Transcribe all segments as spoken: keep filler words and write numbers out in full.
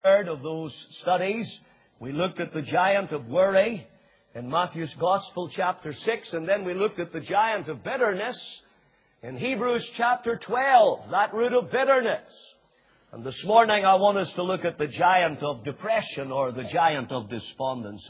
Third of those studies, we looked at the giant of worry in Matthew's Gospel, chapter six, and then we looked at the giant of bitterness in Hebrews chapter twelve, that root of bitterness. And this morning I want us to look at the giant of depression, or the giant of despondency.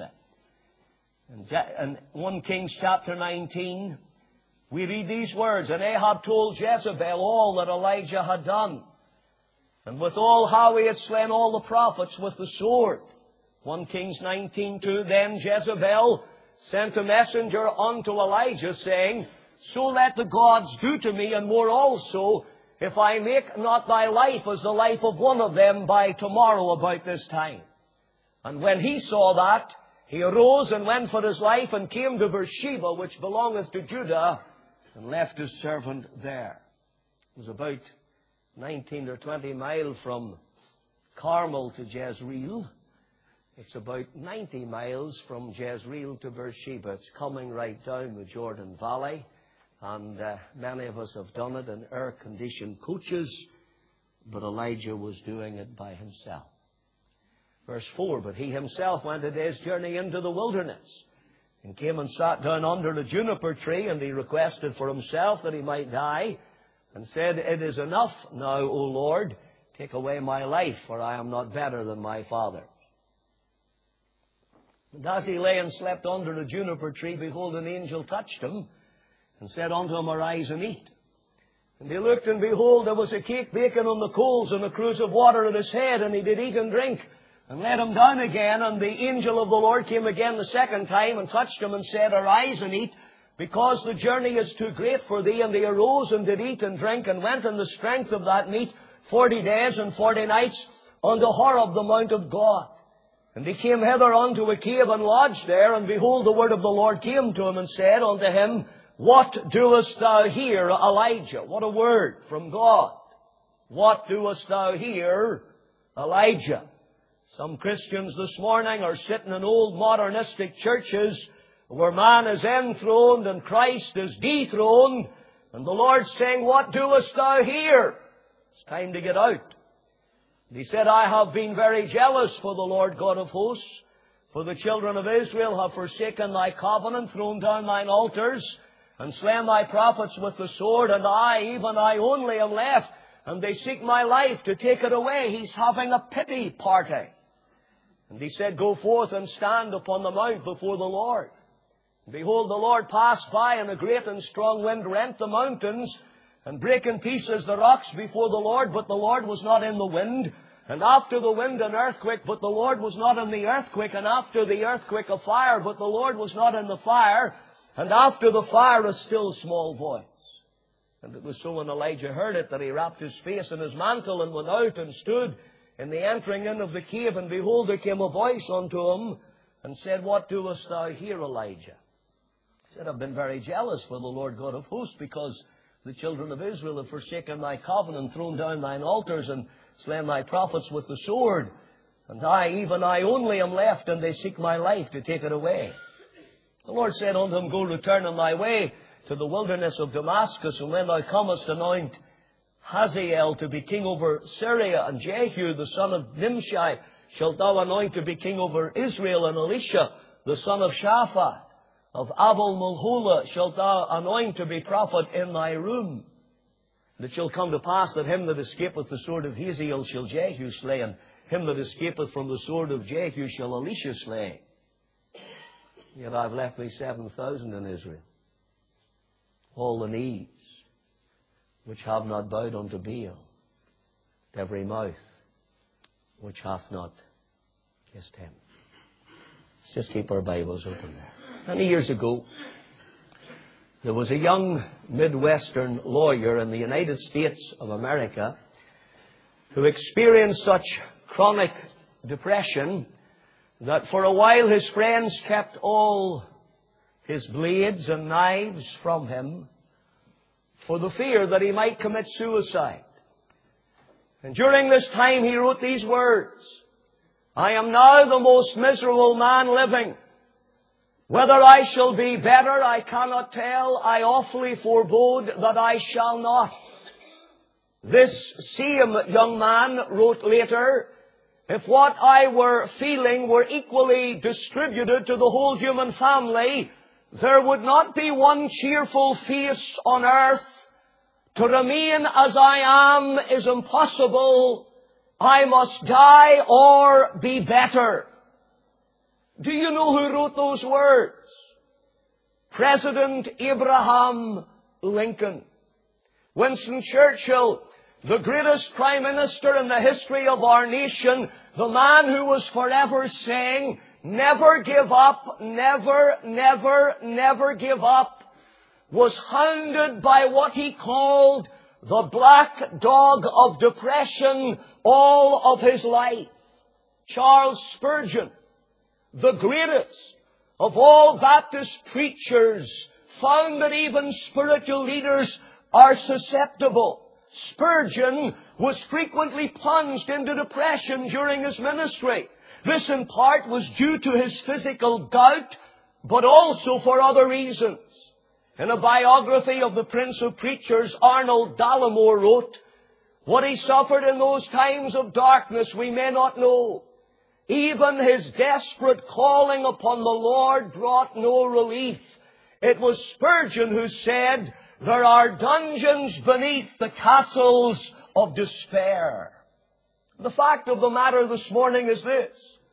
In First Kings chapter nineteen, we read these words, "And Ahab told Jezebel all that Elijah had done, and withal how he had slain all the prophets with the sword." First Kings nineteen two, "Then Jezebel sent a messenger unto Elijah, saying, So let the gods do to me, and more also, if I make not thy life as the life of one of them by tomorrow about this time. And when he saw that, he arose and went for his life, and came to Beersheba, which belongeth to Judah, and left his servant there." It was about nineteen or twenty miles from Carmel to Jezreel. It's about ninety miles from Jezreel to Beersheba. It's coming right down the Jordan Valley. And uh, many of us have done it in air-conditioned coaches, but Elijah was doing it by himself. Verse four, "But he himself went a day's journey into the wilderness, and came and sat down under a juniper tree, and he requested for himself that he might die, and said, It is enough now, O Lord, take away my life, for I am not better than my fathers. And as he lay and slept under a juniper tree, behold, an angel touched him, and said unto him, Arise and eat. And he looked, and behold, there was a cake baking on the coals, and a cruse of water at his head, and he did eat and drink, and let him down again. And the angel of the Lord came again the second time, and touched him, and said, Arise and eat, because the journey is too great for thee. And he arose and did eat and drink, and went in the strength of that meat forty days and forty nights unto Horeb, the mount of God. And he came hither unto a cave, and lodged there. And behold, the word of the Lord came to him, and said unto him, What doest thou here, Elijah?" What a word from God. "What doest thou here, Elijah?" Some Christians this morning are sitting in old modernistic churches where man is enthroned and Christ is dethroned. And the Lord's saying, "What doest thou here?" It's time to get out. And he said, "I have been very jealous for the Lord God of hosts. For the children of Israel have forsaken thy covenant, thrown down thine altars, and slain thy prophets with the sword, and I, even I only, am left, and they seek my life to take it away." He's having a pity party. And he said, "Go forth and stand upon the mount before the Lord." And behold, the Lord passed by, and a great and strong wind rent the mountains, and brake in pieces the rocks before the Lord, but the Lord was not in the wind. And after the wind an earthquake, but the Lord was not in the earthquake. And after the earthquake a fire, but the Lord was not in the fire. And after the fire, a still small voice. And it was so when Elijah heard it that he wrapped his face in his mantle and went out and stood in the entering in of the cave. And behold, there came a voice unto him and said, "What doest thou here, Elijah?" He said, "I've been very jealous for the Lord God of hosts, because the children of Israel have forsaken thy covenant, thrown down thine altars, and slain thy prophets with the sword. And I, even I only, am left, and they seek my life to take it away." The Lord said unto him, "Go, return on thy way to the wilderness of Damascus, and when thou comest, anoint Hazael to be king over Syria, and Jehu the son of Nimshi shalt thou anoint to be king over Israel, and Elisha the son of Shaphat of Abel-Mulholah shalt thou anoint to be prophet in thy room. And it shall come to pass that him that escapeth the sword of Hazael shall Jehu slay, and him that escapeth from the sword of Jehu shall Elisha slay. Yet I've left me seven thousand in Israel, all the knees which have not bowed unto Baal, and every mouth which hath not kissed him." Let's just keep our Bibles open there. Many years ago, there was a young Midwestern lawyer in the United States of America who experienced such chronic depression that for a while his friends kept all his blades and knives from him for the fear that he might commit suicide. And during this time he wrote these words, "I am now the most miserable man living. Whether I shall be better, I cannot tell. I awfully forebode that I shall not." This same young man wrote later, if what I were feeling were equally distributed to the whole human family, there would not be one cheerful face on earth. To remain as I am is impossible. I must die or be better. Do you know who wrote those words? President Abraham Lincoln. Winston Churchill, the greatest prime minister in the history of our nation, the man who was forever saying, never give up, never, never, never give up, was hounded by what he called the black dog of depression all of his life. Charles Spurgeon, the greatest of all Baptist preachers, found that even spiritual leaders are susceptible. Spurgeon was frequently plunged into depression during his ministry. This in part was due to his physical gout, but also for other reasons. In a biography of the Prince of Preachers, Arnold Dallimore wrote, what he suffered in those times of darkness we may not know. Even his desperate calling upon the Lord brought no relief. It was Spurgeon who said, there are dungeons beneath the castles of despair. The fact of the matter this morning is this.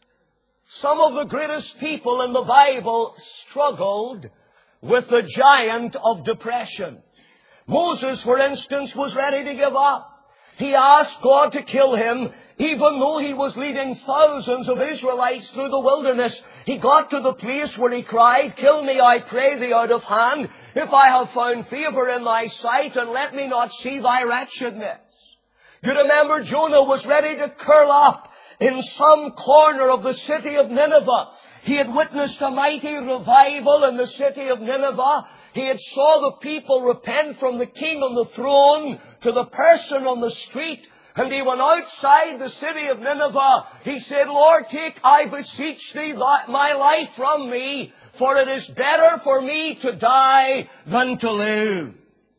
Some of the greatest people in the Bible struggled with the giant of depression. Moses, for instance, was ready to give up. He asked God to kill him, even though he was leading thousands of Israelites through the wilderness. He got to the place where he cried, kill me, I pray thee, out of hand, if I have found favor in thy sight, and let me not see thy wretchedness. You remember Jonah was ready to curl up in some corner of the city of Nineveh. He had witnessed a mighty revival in the city of Nineveh. He had saw the people repent from the king on the throne to the person on the street. And he went outside the city of Nineveh. He said, Lord, take, I beseech thee, my life from me, for it is better for me to die than to live.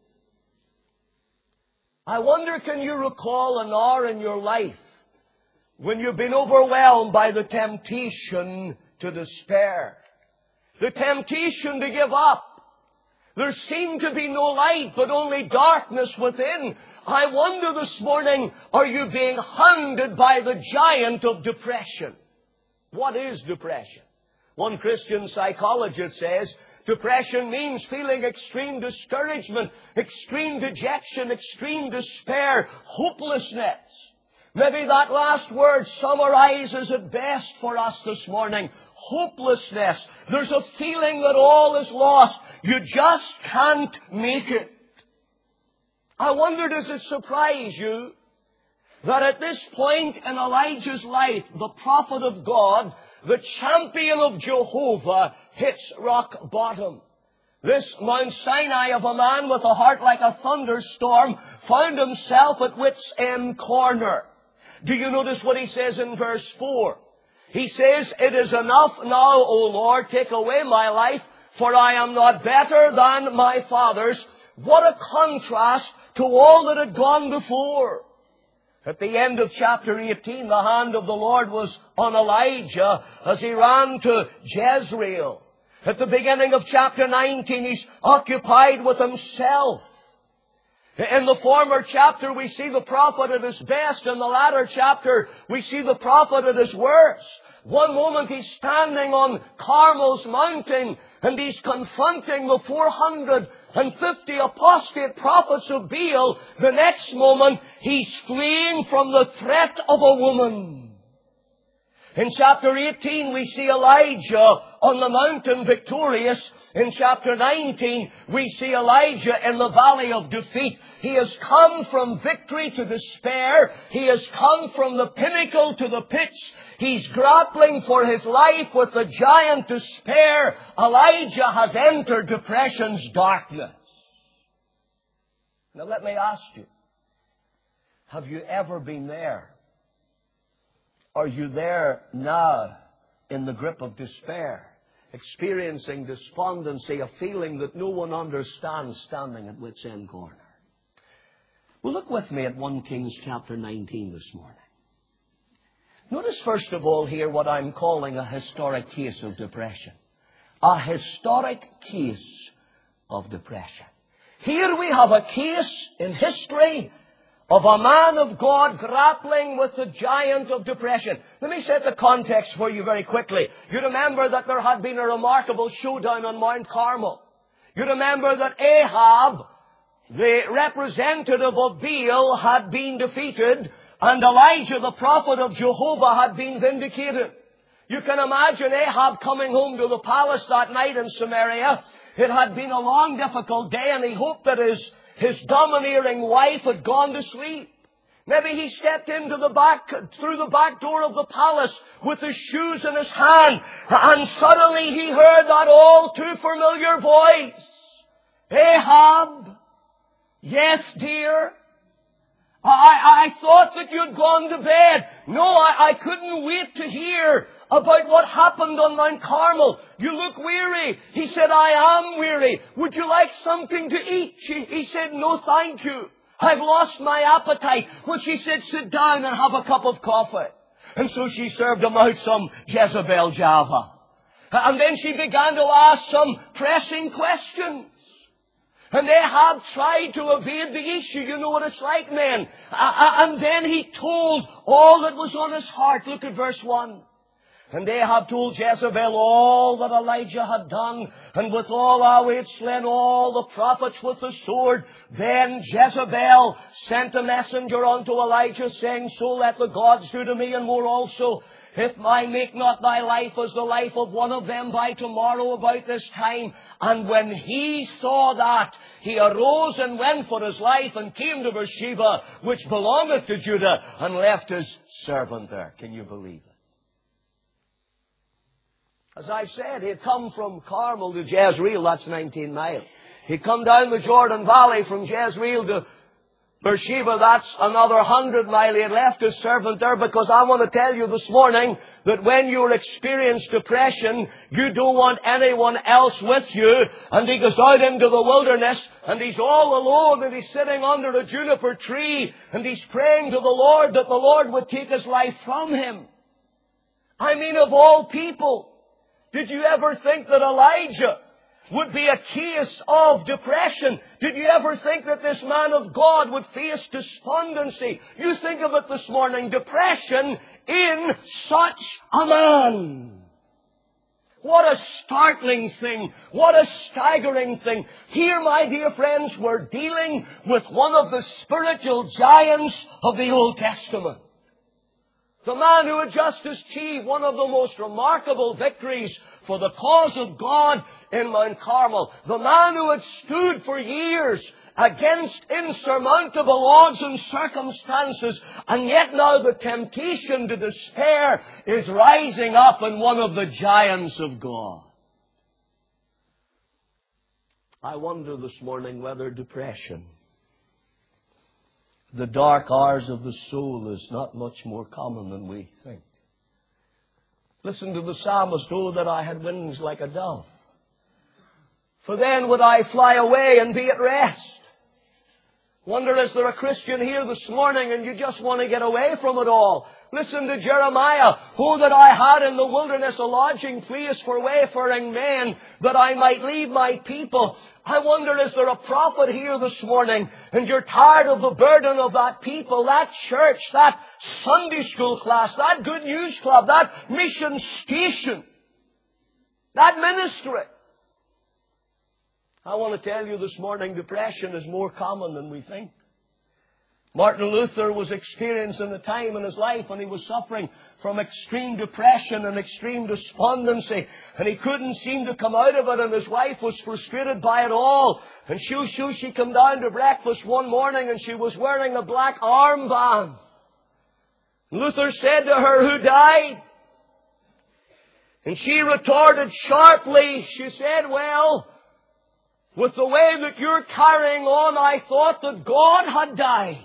I wonder, can you recall an hour in your life when you've been overwhelmed by the temptation to despair, the temptation to give up? There seemed to be no light, but only darkness within. I wonder this morning, are you being hounded by the giant of depression? What is depression? One Christian psychologist says, depression means feeling extreme discouragement, extreme dejection, extreme despair, hopelessness. Maybe that last word summarizes it best for us this morning. Hopelessness. There's a feeling that all is lost. You just can't make it. I wonder, does it surprise you that at this point in Elijah's life, the prophet of God, the champion of Jehovah, hits rock bottom? This Mount Sinai of a man with a heart like a thunderstorm found himself at wit's end corner. Do you notice what he says in verse four? He says, it is enough now, O Lord, take away my life, for I am not better than my fathers. What a contrast to all that had gone before. At the end of chapter eighteen, the hand of the Lord was on Elijah as he ran to Jezreel. At the beginning of chapter nineteen, he's occupied with himself. In the former chapter, we see the prophet at his best. In the latter chapter, we see the prophet at his worst. One moment he's standing on Carmel's mountain and he's confronting the four hundred fifty apostate prophets of Baal. The next moment, he's fleeing from the threat of a woman. In chapter eighteen, we see Elijah on the mountain victorious. In chapter nineteen, we see Elijah in the valley of defeat. He has come from victory to despair. He has come from the pinnacle to the pits. He's grappling for his life with the giant despair. Elijah has entered depression's darkness. Now let me ask you, have you ever been there? Are you there now in the grip of despair, experiencing despondency, a feeling that no one understands, standing at wit's end corner? Well, look with me at First Kings chapter nineteen this morning. Notice first of all here what I'm calling a historic case of depression. A historic case of depression. Here we have a case in history of a man of God grappling with the giant of depression. Let me set the context for you very quickly. You remember that there had been a remarkable showdown on Mount Carmel. You remember that Ahab, the representative of Baal, had been defeated, and Elijah, the prophet of Jehovah, had been vindicated. You can imagine Ahab coming home to the palace that night in Samaria. It had been a long, difficult day, and he hoped that his His domineering wife had gone to sleep. Maybe he stepped into the back, through the back door of the palace with his shoes in his hand, and suddenly he heard that all too familiar voice. Ahab, yes, dear. I, I thought that you'd gone to bed. No, I, I couldn't wait to hear about what happened on Mount Carmel. You look weary. He said, I am weary. Would you like something to eat? She, he said, no, thank you. I've lost my appetite. But she said, sit down and have a cup of coffee. And so she served him out some Jezebel Java. And then she began to ask some pressing questions. And Ahab tried to evade the issue. You know what it's like, men. And then he told all that was on his heart. Look at verse one. And Ahab told Jezebel all that Elijah had done, and withal how he had slain all the prophets with the sword. Then Jezebel sent a messenger unto Elijah, saying, so let the gods do to me, and more also, if I make not thy life as the life of one of them by tomorrow about this time. And when he saw that, he arose and went for his life, and came to Beersheba, which belongeth to Judah, and left his servant there. Can you believe it? As I said, he had come from Carmel to Jezreel. That's nineteen miles. He'd come down the Jordan Valley from Jezreel to Beersheba. That's another hundred miles. He had left his servant there, because I want to tell you this morning that when you experience depression, you don't want anyone else with you. And he goes out into the wilderness, and he's all alone, and he's sitting under a juniper tree, and he's praying to the Lord that the Lord would take his life from him. I mean, of all people, did you ever think that Elijah would be a case of depression? Did you ever think that this man of God would face despondency? You think of it this morning, depression in such a man. What a startling thing. What a staggering thing. Here, my dear friends, we're dealing with one of the spiritual giants of the Old Testament. The man who had just achieved one of the most remarkable victories for the cause of God in Mount Carmel. The man who had stood for years against insurmountable odds and circumstances. And yet now the temptation to despair is rising up in one of the giants of God. I wonder this morning whether depression, the dark hours of the soul, is not much more common than we think. Listen to the psalmist, oh, that I had wings like a dove. For then would I fly away and be at rest. Wonder, is there a Christian here this morning and you just want to get away from it all? Listen to Jeremiah. Oh, that I had in the wilderness a lodging place for wayfaring men, that I might leave my people. I wonder, is there a prophet here this morning and you're tired of the burden of that people, that church, that Sunday school class, that good news club, that mission station, that ministry? I want to tell you this morning, depression is more common than we think. Martin Luther was experiencing a time in his life when he was suffering from extreme depression and extreme despondency. And he couldn't seem to come out of it, and his wife was frustrated by it all. And she, she, she came down to breakfast one morning and she was wearing a black armband. Luther said to her, who died? And she retorted sharply, she said, well, with the way that you're carrying on, I thought that God had died.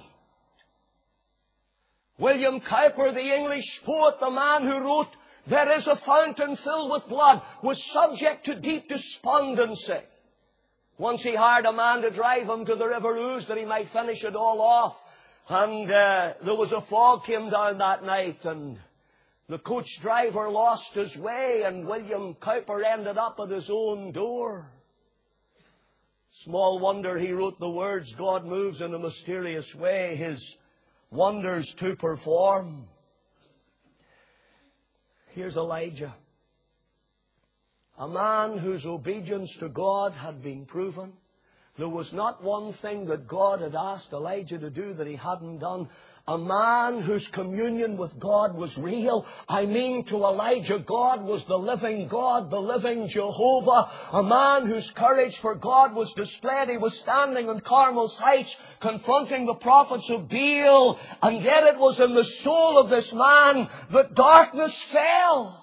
William Cowper, the English poet, the man who wrote, There is a fountain filled with blood, was subject to deep despondency. Once he hired a man to drive him to the River Ouse that he might finish it all off. And uh, there was a fog came down that night, and The coach driver lost his way and William Cowper ended up at his own door. Small wonder he wrote the words, God moves in a mysterious way, His wonders to perform. Here's Elijah, a man whose obedience to God had been proven. There was not one thing that God had asked Elijah to do that he hadn't done. A man whose communion with God was real. I mean, to Elijah, God was the living God, the living Jehovah. A man whose courage for God was displayed. He was standing on Carmel's heights, confronting the prophets of Baal. And yet it was in the soul of this man that darkness fell.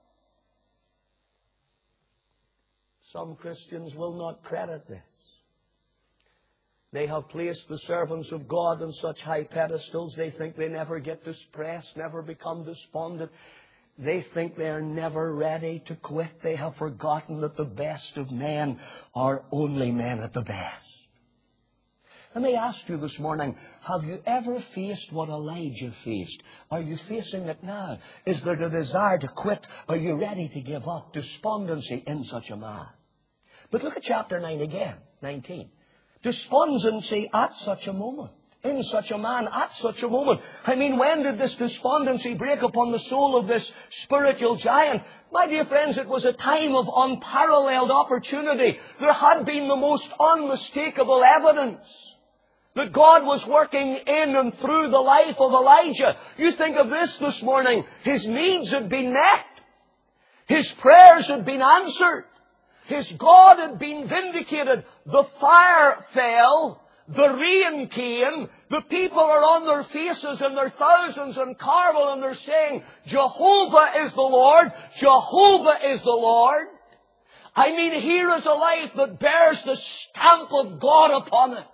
Some Christians will not credit this. They have placed the servants of God on such high pedestals. They think they never get depressed, never become despondent. They think they are never ready to quit. They have forgotten that the best of men are only men at the best. Let me ask you this morning, have you ever faced what Elijah faced? Are you facing it now? Is there the desire to quit? Are you ready to give up? Despondency in such a man. But look at chapter nine again, nineteen. Despondency at such a moment. In such a man, at such a moment. I mean, when did this despondency break upon the soul of this spiritual giant? My dear friends, it was a time of unparalleled opportunity. There had been the most unmistakable evidence that God was working in and through the life of Elijah. You think of this this morning. His needs had been met. His prayers had been answered. His God had been vindicated. The fire fell. The rain came. The people are on their faces in their thousands in Carmel and they're saying, Jehovah is the Lord. Jehovah is the Lord. I mean, here is a life that bears the stamp of God upon it.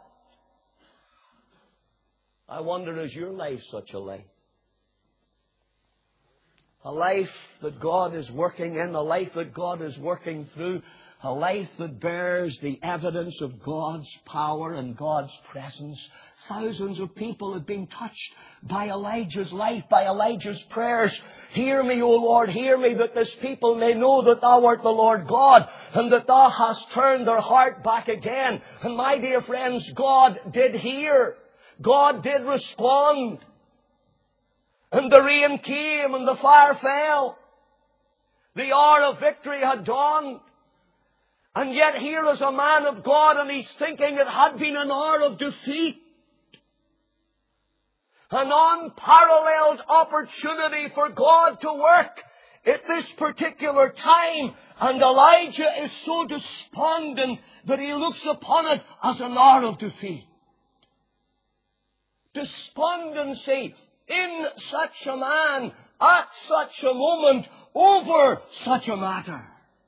I wonder, is your life such a life? A life that God is working in, a life that God is working through, a life that bears the evidence of God's power and God's presence. Thousands of people have been touched by Elijah's life, by Elijah's prayers. Hear me, O Lord, hear me, that this people may know that Thou art the Lord God, and that Thou hast turned their heart back again. And my dear friends, God did hear. God did respond. And the rain came and the fire fell. The hour of victory had dawned. And yet here is a man of God and he's thinking it had been an hour of defeat. An unparalleled opportunity for God to work at this particular time. And Elijah is so despondent that he looks upon it as an hour of defeat. Despondency in such a man, at such a moment, over such a matter.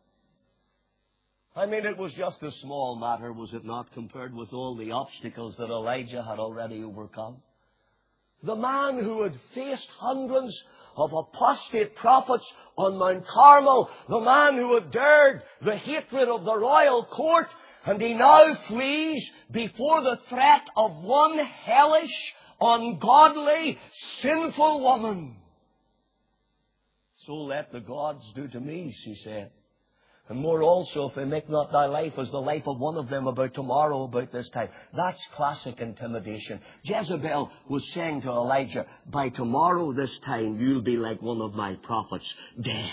I mean, it was just a small matter, was it not, compared with all the obstacles that Elijah had already overcome? The man who had faced hundreds of apostate prophets on Mount Carmel, the man who had dared the hatred of the royal court, and he now flees before the threat of one hellish, ungodly, sinful woman. So let the gods do to me, she said. And more also, if they make not thy life as the life of one of them about tomorrow, about this time. That's classic intimidation. Jezebel was saying to Elijah, by tomorrow this time, you'll be like one of my prophets, dead.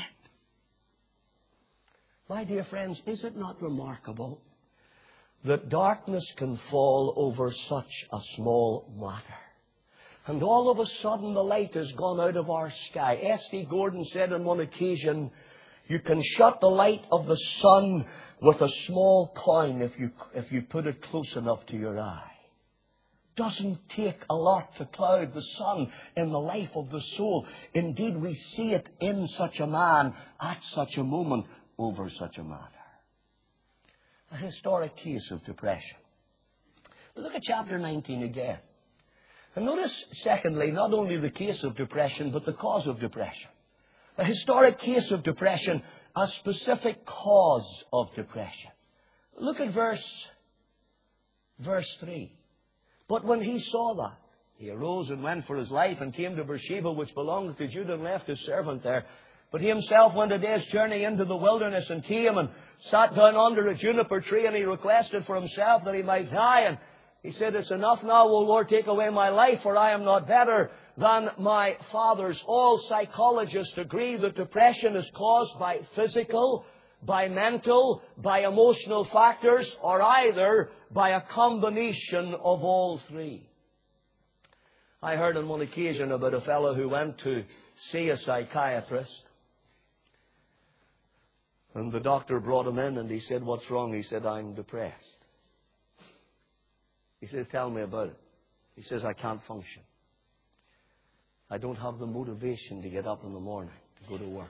My dear friends, is it not remarkable that darkness can fall over such a small matter? And all of a sudden the light has gone out of our sky. S D Gordon said on one occasion, you can shut the light of the sun with a small coin if you, if you put it close enough to your eye. Doesn't take a lot to cloud the sun in the life of the soul. Indeed, we see it in such a man, at such a moment, over such a matter. A historic case of depression. Look at chapter nineteen again. And notice, secondly, not only the case of depression, but the cause of depression. A historic case of depression, a specific cause of depression. Look at verse, verse three. But when he saw that, He arose and went for his life and came to Beersheba, which belonged to Judah, and left his servant there. But he himself went a day's journey into the wilderness and came and sat down under a juniper tree, and he requested for himself that he might die. And he said, "It's enough now, O Lord, take away my life, for I am not better than my fathers." All psychologists agree that depression is caused by physical, by mental, by emotional factors, or either by a combination of all three. I heard on one occasion about a fellow who went to see a psychiatrist. And the doctor brought him in and he said, "What's wrong?" He said, "I'm depressed." He says, "Tell me about it." He says, "I can't function. I don't have the motivation to get up in the morning to go to work.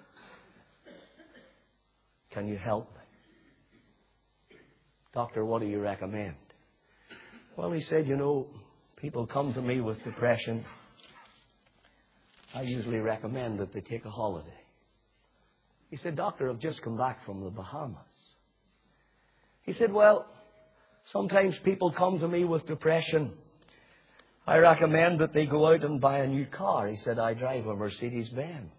Can you help me?" "Doctor, what do you recommend?" "Well," he said, "you know, people come to me with depression. I usually recommend that they take a holiday." He said, "Doctor, I've just come back from the Bahamas." He said, "Well, sometimes people come to me with depression. I recommend that they go out and buy a new car." He said, "I drive a Mercedes Benz."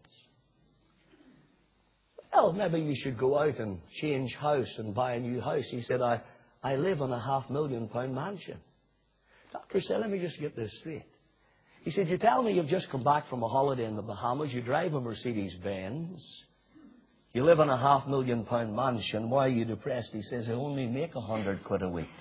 "Well, maybe you should go out and change house and buy a new house." He said, I, I live in a half million pound mansion." Doctor said, "Let me just get this straight." He said, "You tell me you've just come back from a holiday in the Bahamas, you drive a Mercedes Benz, you live in a half million pound mansion. Why are you depressed?" He says, "I only make a hundred quid a week."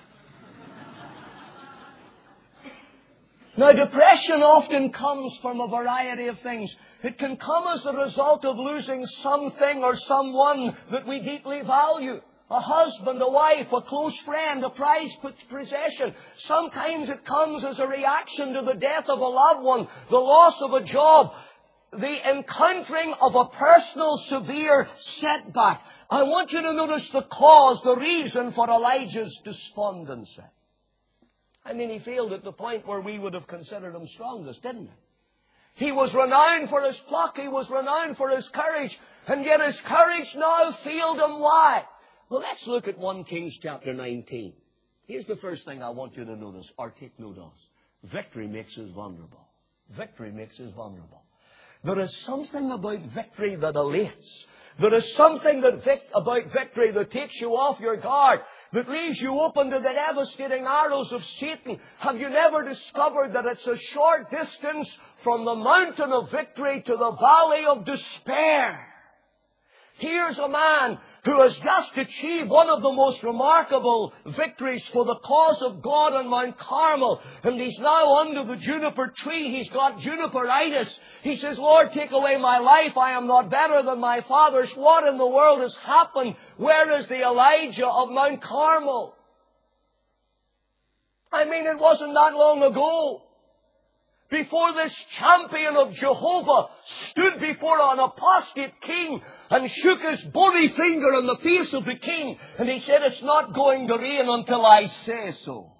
Now, depression often comes from a variety of things. It can come as a result of losing something or someone that we deeply value. A husband, a wife, a close friend, a prized possession. Sometimes it comes as a reaction to the death of a loved one, the loss of a job, the encountering of a personal severe setback. I want you to notice the cause, the reason for Elijah's despondency. I mean, he failed at the point where we would have considered him strongest, didn't he? He was renowned for his pluck. He was renowned for his courage. And yet his courage now failed him. Why? Well, let's look at First Kings chapter nineteen. Here's the first thing I want you to notice, or take note of. Victory makes us vulnerable. Victory makes us vulnerable. There is something about victory that elates. There is something that vic- about victory that takes you off your guard, that leaves you open to the devastating arrows of Satan. Have you never discovered that it's a short distance from the mountain of victory to the valley of despair? Here's a man who has just achieved one of the most remarkable victories for the cause of God on Mount Carmel. And he's now under the juniper tree. He's got juniperitis. He says, "Lord, take away my life. I am not better than my fathers." What in the world has happened? Where is the Elijah of Mount Carmel? I mean, it wasn't that long ago before this champion of Jehovah stood before an apostate king and shook his bony finger in the face of the king. And he said, "It's not going to rain until I say so."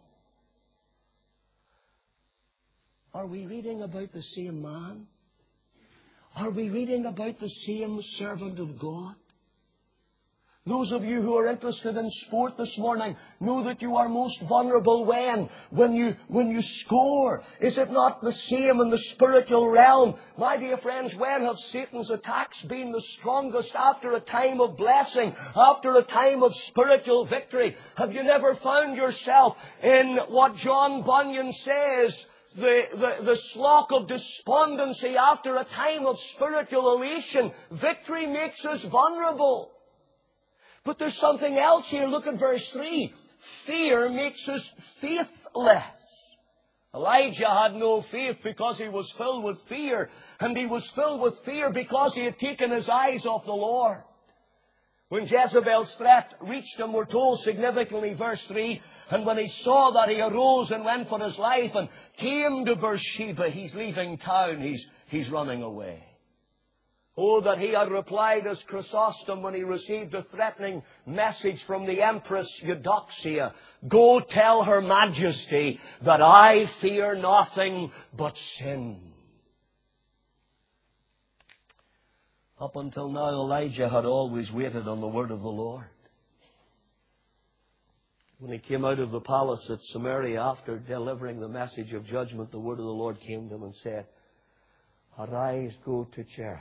Are we reading about the same man? Are we reading about the same servant of God? Those of you who are interested in sport this morning know that you are most vulnerable when? When you, when you score. Is it not the same in the spiritual realm? My dear friends, when have Satan's attacks been the strongest? After a time of blessing, after a time of spiritual victory. Have you never found yourself in what John Bunyan says, the, the, the slough of despondency after a time of spiritual elation? Victory makes us vulnerable. But there's something else here. Look at verse three. Fear makes us faithless. Elijah had no faith because he was filled with fear. And he was filled with fear because he had taken his eyes off the Lord. When Jezebel's threat reached him, we're told significantly, verse three, "And when he saw that, he arose and went for his life and came to Beersheba." He's leaving town. He's, he's running away. Oh, that he had replied as Chrysostom when he received a threatening message from the Empress Eudoxia. "Go tell Her Majesty that I fear nothing but sin." Up until now, Elijah had always waited on the word of the Lord. When he came out of the palace at Samaria after delivering the message of judgment, the word of the Lord came to him and said, "Arise, go to Cherith.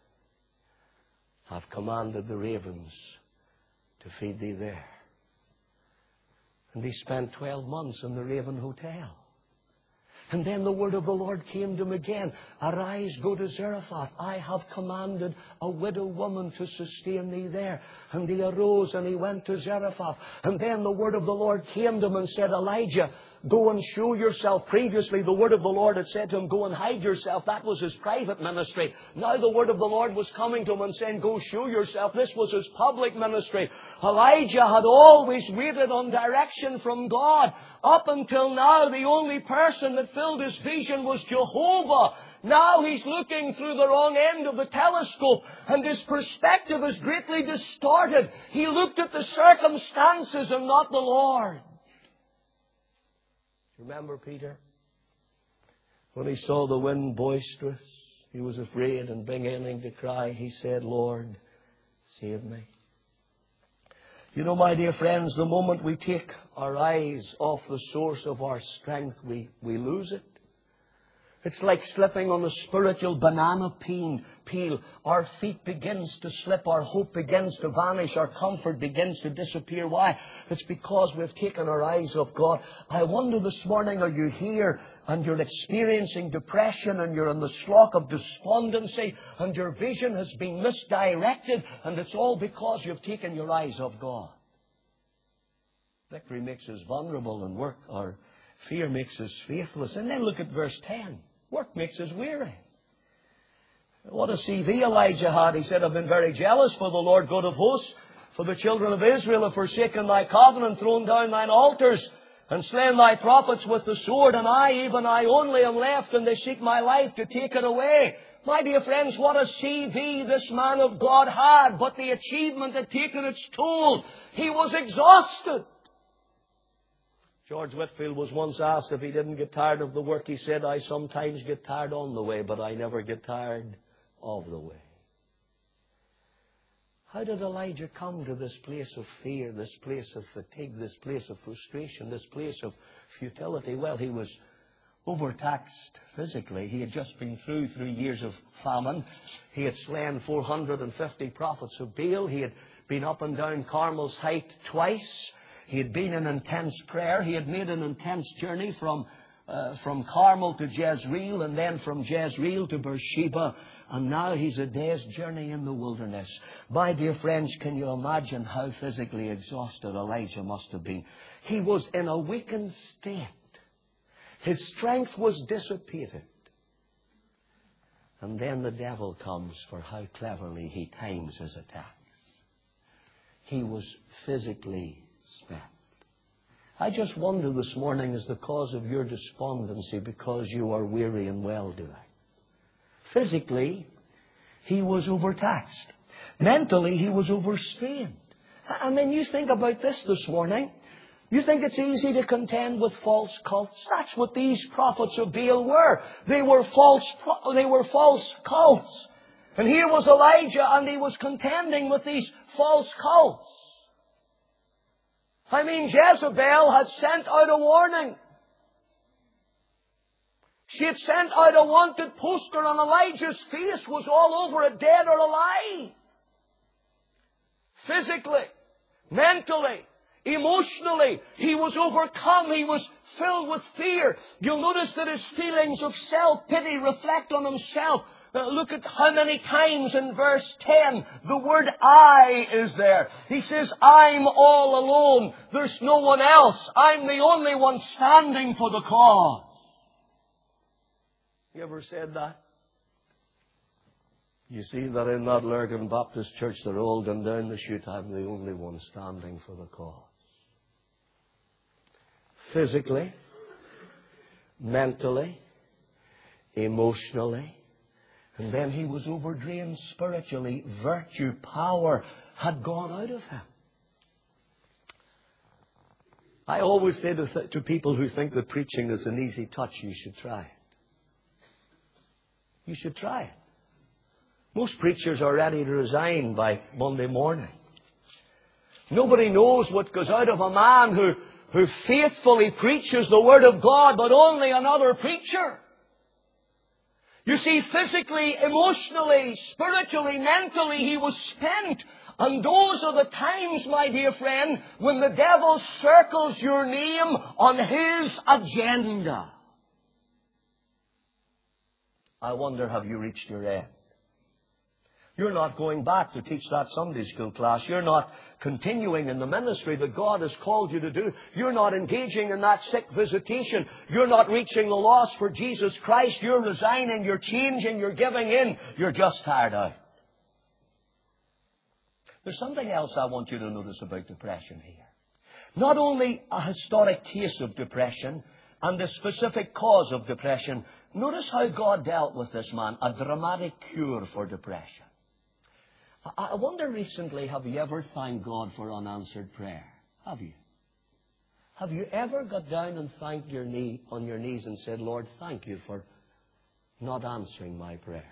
I've commanded the ravens to feed thee there." And he spent twelve months in the Raven Hotel. And then the word of the Lord came to him again. "Arise, go to Zarephath. I have commanded a widow woman to sustain thee there." And he arose and he went to Zarephath. And then the word of the Lord came to him and said, "Elijah, go and show yourself." Previously, the word of the Lord had said to him, "Go and hide yourself." That was his private ministry. Now the word of the Lord was coming to him and saying, "Go show yourself." This was his public ministry. Elijah had always waited on direction from God. Up until now, the only person that filled his vision was Jehovah. Now he's looking through the wrong end of the telescope, and his perspective is greatly distorted. He looked at the circumstances and not the Lord. Remember Peter? When he saw the wind boisterous, he was afraid, and beginning to cry, he said, "Lord, save me." You know, my dear friends, the moment we take our eyes off the source of our strength, we, we lose it. It's like slipping on a spiritual banana peel. peel. Our feet begins to slip. Our hope begins to vanish. Our comfort begins to disappear. Why? It's because we've taken our eyes off God. I wonder this morning, are you here and you're experiencing depression and you're in the slough of despondency and your vision has been misdirected, and it's all because you've taken your eyes off God. Victory makes us vulnerable, and work or fear makes us faithless. And then look at verse ten. Work makes us weary. What a C V Elijah had. He said, "I've been very jealous for the Lord God of hosts, for the children of Israel have forsaken thy covenant, thrown down thine altars, and slain thy prophets with the sword. And I, even I only, am left, and they seek my life to take it away." My dear friends, what a C V this man of God had. But the achievement had taken its toll. He was exhausted. George Whitefield was once asked if he didn't get tired of the work. He said, "I sometimes get tired on the way, but I never get tired of the way." How did Elijah come to this place of fear, this place of fatigue, this place of frustration, this place of futility? Well, he was overtaxed physically. He had just been through three years of famine. He had slain four hundred fifty prophets of Baal. He had been up and down Carmel's height twice. He had been in intense prayer. He had made an intense journey from uh, from Carmel to Jezreel, and then from Jezreel to Beersheba. And now he's a day's journey in the wilderness. My dear friends, can you imagine how physically exhausted Elijah must have been? He was in a weakened state. His strength was dissipated. And then the devil comes for how cleverly he times his attacks. He was physically spent. I just wonder this morning, is the cause of your despondency because you are weary and well-doing? Physically, he was overtaxed. Mentally, he was overstrained. I mean, you think about this this morning. You think it's easy to contend with false cults? That's what these prophets of Baal were. They were false, they were false cults. And here was Elijah, and he was contending with these false cults. I mean, Jezebel had sent out a warning. She had sent out a wanted poster, and Elijah's face was all over it, dead or alive. Physically, mentally, emotionally, he was overcome. He was filled with fear. You'll notice that his feelings of self-pity reflect on himself. Now look at how many times in verse ten the word "I" is there. He says, "I'm all alone. There's no one else. I'm the only one standing for the cause." You ever said that? You see that in that Lurgan Baptist church, they're all gone down the chute. I'm the only one standing for the cause. Physically, mentally, emotionally. And then he was overdrained spiritually. Virtue, power had gone out of him. I always say to, th- to people who think that preaching is an easy touch, you should try it. You should try it. Most preachers are ready to resign by Monday morning. Nobody knows what goes out of a man who, who faithfully preaches the Word of God, but only another preacher. You see, physically, emotionally, spiritually, mentally, he was spent. And those are the times, my dear friend, when the devil circles your name on his agenda. I wonder, have you reached your end? You're not going back to teach that Sunday school class. You're not continuing in the ministry that God has called you to do. You're not engaging in that sick visitation. You're not reaching the lost for Jesus Christ. You're resigning. You're changing. You're giving in. You're just tired out. There's something else I want you to notice about depression here. Not only a historic case of depression and the specific cause of depression. Notice how God dealt with this man. A dramatic cure for depression. I wonder recently, have you ever thanked God for unanswered prayer? Have you? Have you ever got down and thanked your knee on your knees and said, Lord, thank you for not answering my prayer?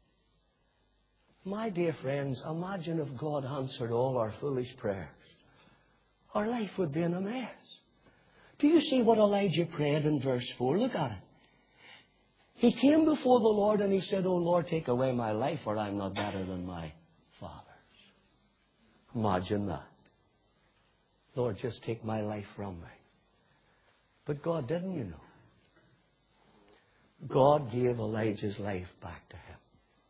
My dear friends, imagine if God answered all our foolish prayers. Our life would be in a mess. Do you see what Elijah prayed in verse four? Look at it. He came before the Lord and he said, Oh Lord, take away my life, for I'm not better than my fathers. Imagine that. Lord, just take my life from me. But God didn't, you know. God gave Elijah's life back to him.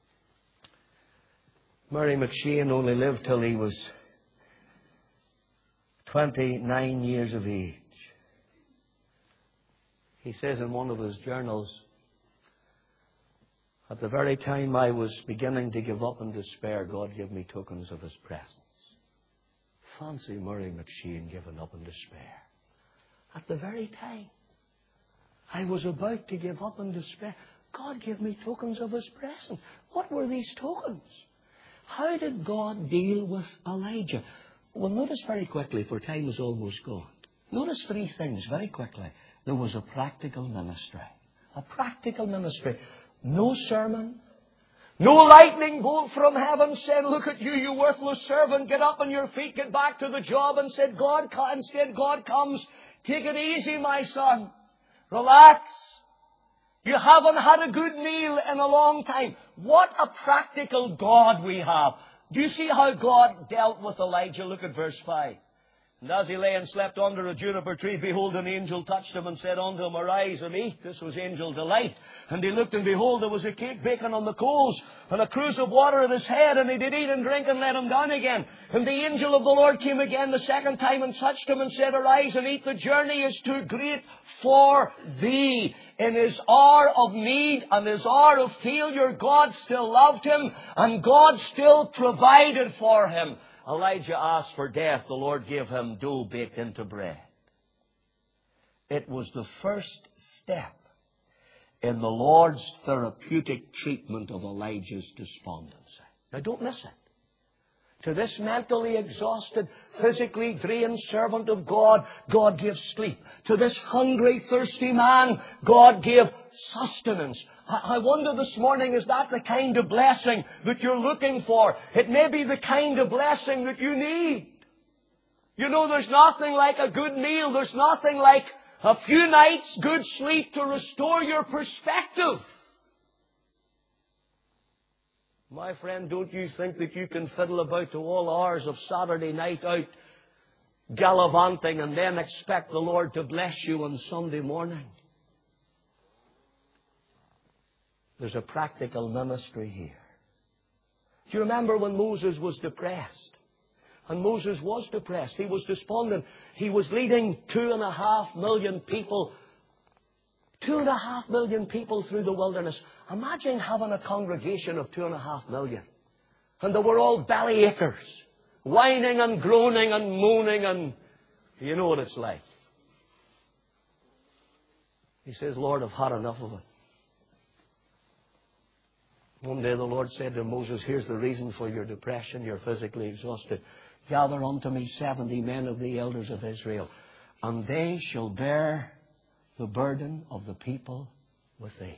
Murray McCheyne only lived till he was twenty-nine years of age. He says in one of his journals, at the very time I was beginning to give up in despair, God gave me tokens of His presence. Fancy Murray McCheyne giving up in despair. At the very time I was about to give up in despair, God gave me tokens of His presence. What were these tokens? How did God deal with Elijah? Well, notice very quickly, for time is almost gone. Notice three things very quickly. There was a practical ministry. A practical ministry. No sermon. No lightning bolt from heaven said, look at you, you worthless servant. Get up on your feet, get back to the job. And said, God, instead God comes. Take it easy, my son. Relax. You haven't had a good meal in a long time. What a practical God we have. Do you see how God dealt with Elijah? Look at verse five. And as he lay and slept under a juniper tree, behold, an angel touched him and said unto him, Arise and eat. This was angel delight. And he looked, and behold, there was a cake baking on the coals, and a cruse of water at his head. And he did eat and drink, and let him down again. And the angel of the Lord came again the second time, and touched him, and said, Arise and eat. The journey is too great for thee. In his hour of need and his hour of failure, God still loved him, and God still provided for him. Elijah asked for death. The Lord gave him dough baked into bread. It was the first step in the Lord's therapeutic treatment of Elijah's despondency. Now, don't miss it. To this mentally exhausted, physically drained servant of God, God gave sleep. To this hungry, thirsty man, God gave sustenance. I wonder this morning, is that the kind of blessing that you're looking for? It may be the kind of blessing that you need. You know, there's nothing like a good meal. There's nothing like a few nights good sleep to restore your perspective. My friend, don't you think that you can fiddle about to all hours of Saturday night out gallivanting and then expect the Lord to bless you on Sunday morning? There's a practical ministry here. Do you remember when Moses was depressed? And Moses was depressed. He was despondent. He was leading two and a half million people Two and a half million people through the wilderness. Imagine having a congregation of two and a half million. And they were all belly achers. Whining and groaning and moaning, and you know what it's like. He says, Lord, I've had enough of it. One day the Lord said to Moses, here's the reason for your depression. You're physically exhausted. Gather unto me seventy men of the elders of Israel, and they shall bear the burden of the people with thee.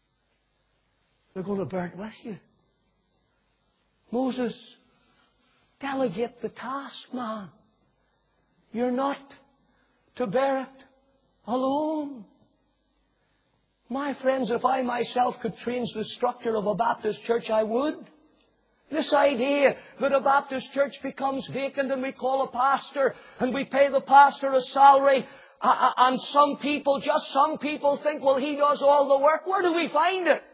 They're going to bear it with you. Moses, Delegate the task, man. You're not to bear it alone. My friends, if I myself could change the structure of a Baptist church, I would. This idea that a Baptist church becomes vacant and we call a pastor and we pay the pastor a salary, and some people, just some people think, well, he does all the work. Where do we find it?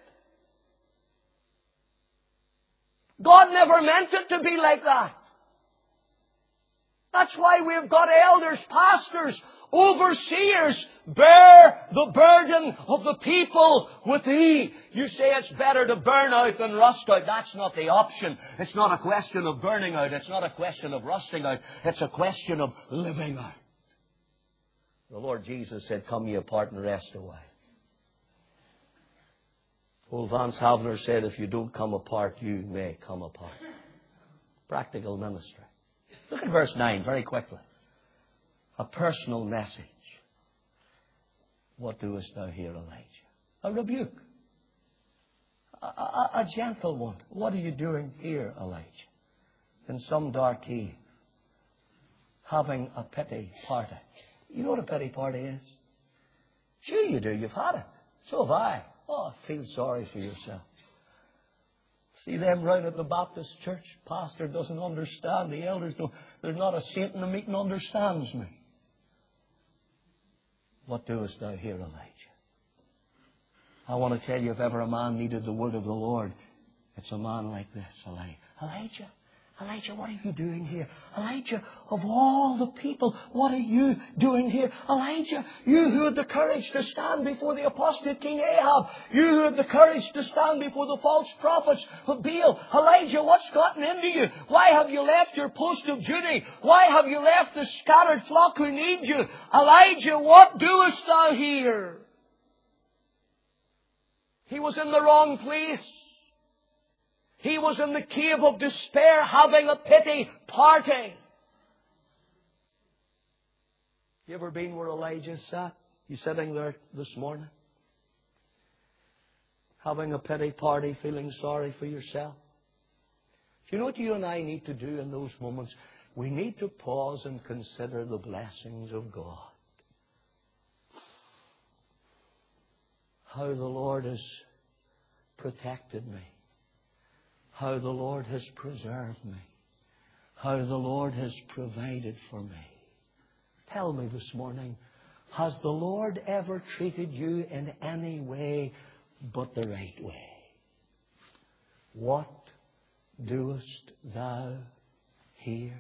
God never meant it to be like that. That's why we've got elders, pastors, overseers, bear the burden of the people with thee. You say it's better to burn out than rust out. That's not the option. It's not a question of burning out. It's not a question of rusting out. It's a question of living out. The Lord Jesus said, come ye apart and rest away. Old Vance Havner said, if you don't come apart, you may come apart. Practical ministry. Look at verse nine very quickly. A personal message. What doest thou here, Elijah? A rebuke. A, a, a gentle one. What are you doing here, Elijah? In some dark cave. Having a pity party. You know what a pity party is? Sure you do. You've had it. So have I. Oh, feel sorry for yourself. See them round at the Baptist church? Pastor doesn't understand. The elders don't. There's not a saint in the meeting understands me. What doest thou here, Elijah? I want to tell you, if ever a man needed the word of the Lord, it's a man like this, Elijah. Elijah, Elijah, what are you doing here? Elijah, of all the people, what are you doing here? Elijah, you who had the courage to stand before the apostate King Ahab. You who had the courage to stand before the false prophets of Baal. Elijah, what's gotten into you? Why have you left your post of duty? Why have you left the scattered flock who need you? Elijah, what doest thou here? He was in the wrong place. He was in the cave of despair having a pity party. You ever been where Elijah sat? You sitting there this morning? Having a pity party, feeling sorry for yourself? Do you know what you and I need to do in those moments? We need to pause and consider the blessings of God. How the Lord has protected me. How the Lord has preserved me. How the Lord has provided for me. Tell me this morning, has the Lord ever treated you in any way but the right way? What doest thou here?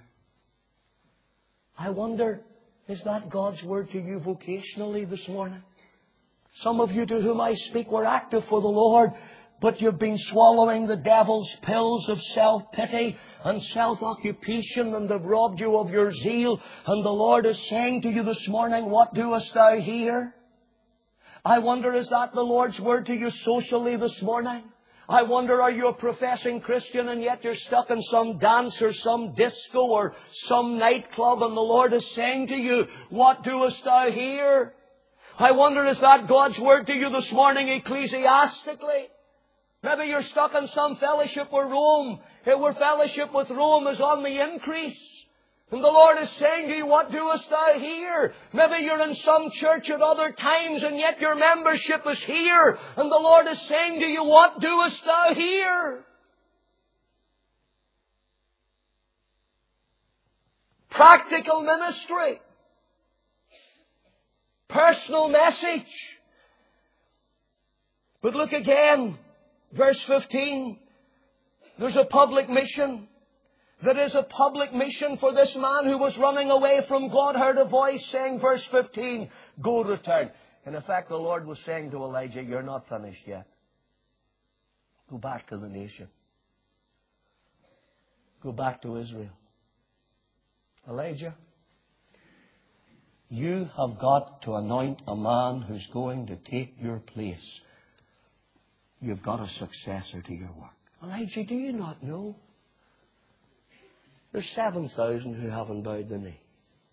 I wonder, is that God's word to you vocationally this morning? Some of you to whom I speak were active for the Lord, but you've been swallowing the devil's pills of self-pity and self-occupation, and they've robbed you of your zeal. And the Lord is saying to you this morning, what doest thou here? I wonder, is that the Lord's word to you socially this morning? I wonder, are you a professing Christian and yet you're stuck in some dance or some disco or some nightclub, and the Lord is saying to you, what doest thou here? I wonder, is that God's word to you this morning ecclesiastically? Maybe you're stuck in some fellowship with Rome, where fellowship with Rome is on the increase. And the Lord is saying to you, what doest thou here? Maybe you're in some church at other times and yet your membership is here. And the Lord is saying to you, what doest thou here? Practical ministry. Personal message. But look again. Verse fifteen, there's a public mission. There is a public mission for this man who was running away from God, heard a voice saying, verse fifteen, go return. And in fact, the Lord was saying to Elijah, you're not finished yet. Go back to the nation. Go back to Israel. Elijah, you have got to anoint a man who's going to take your place. You've got a successor to your work. Elijah, do you not know? There's seven thousand who haven't bowed the knee.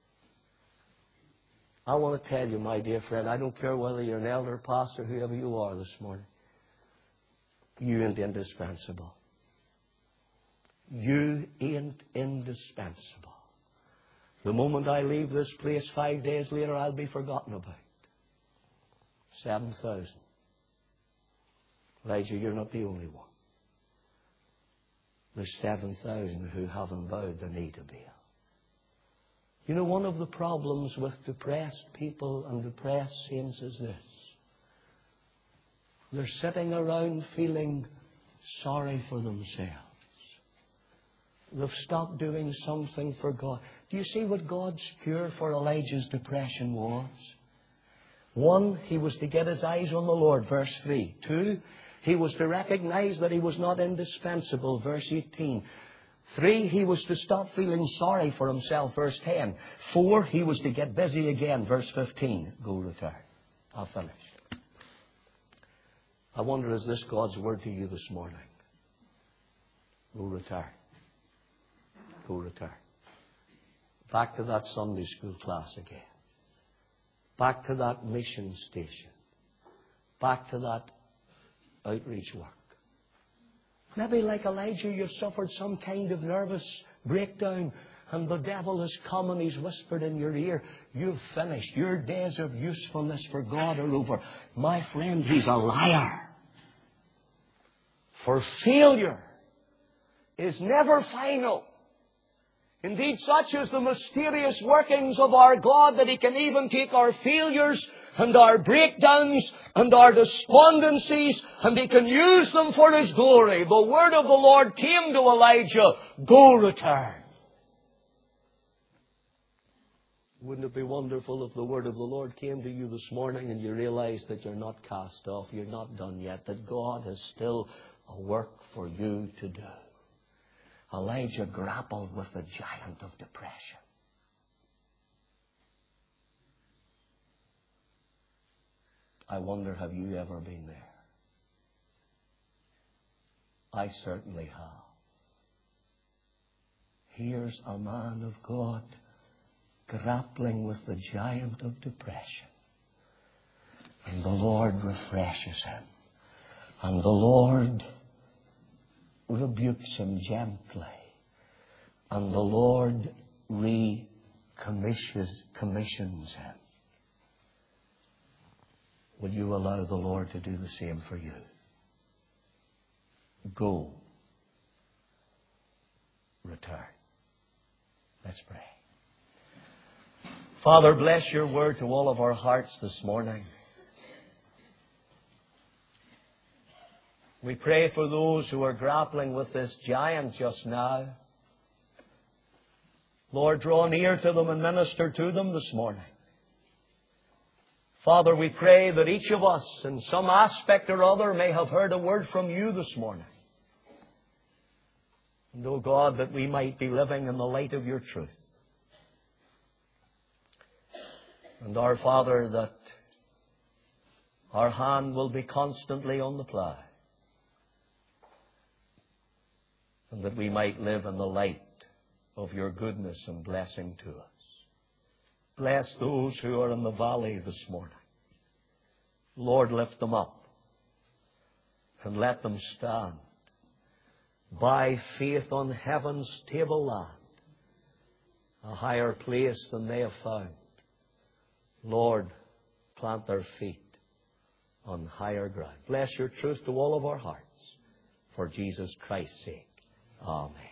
I want to tell you, my dear friend, I don't care whether you're an elder, pastor, whoever you are this morning. You ain't indispensable. You ain't indispensable. The moment I leave this place, five days later, I'll be forgotten about. Seven thousand. Elijah, you're not the only one. There's seven thousand who haven't bowed the knee to Baal. You know, one of the problems with depressed people and depressed saints is this. They're sitting around feeling sorry for themselves. They've stopped doing something for God. Do you see what God's cure for Elijah's depression was? One, he was to get his eyes on the Lord, verse three. Two, he was to recognize that he was not indispensable, verse eighteen. Three, he was to stop feeling sorry for himself, verse ten. Four, he was to get busy again, verse fifteen. Go return. I'll finish. I wonder, is this God's word to you this morning? Go return. Go return. Back to that Sunday school class again. Back to that mission station. Back to that outreach work. Maybe like Elijah, you've suffered some kind of nervous breakdown and the devil has come and he's whispered in your ear, you've finished. Your days of usefulness for God are over. My friend, he's a liar. For failure is never final. Indeed, such is the mysterious workings of our God that He can even take our failures and our breakdowns and our despondencies and He can use them for His glory. The word of the Lord came to Elijah, go return. Wouldn't it be wonderful if the word of the Lord came to you this morning and you realized that you're not cast off, you're not done yet, that God has still a work for you to do. Elijah grappled with the giant of depression. I wonder, have you ever been there? I certainly have. Here's a man of God grappling with the giant of depression. And the Lord refreshes him. And the Lord rebukes him gently. And the Lord recommissions commissions him. Will you allow the Lord to do the same for you? Go. Return. Let's pray. Father, bless your word to all of our hearts this morning. We pray for those who are grappling with this giant just now. Lord, draw near to them and minister to them this morning. Father, we pray that each of us in some aspect or other may have heard a word from you this morning. And, oh God, that we might be living in the light of your truth. And our Father, that our hand will be constantly on the plough. And that we might live in the light of your goodness and blessing to us. Bless those who are in the valley this morning. Lord, lift them up and let them stand by faith on heaven's tableland, a higher place than they have found. Lord, plant their feet on higher ground. Bless your truth to all of our hearts. For Jesus Christ's sake. Amen.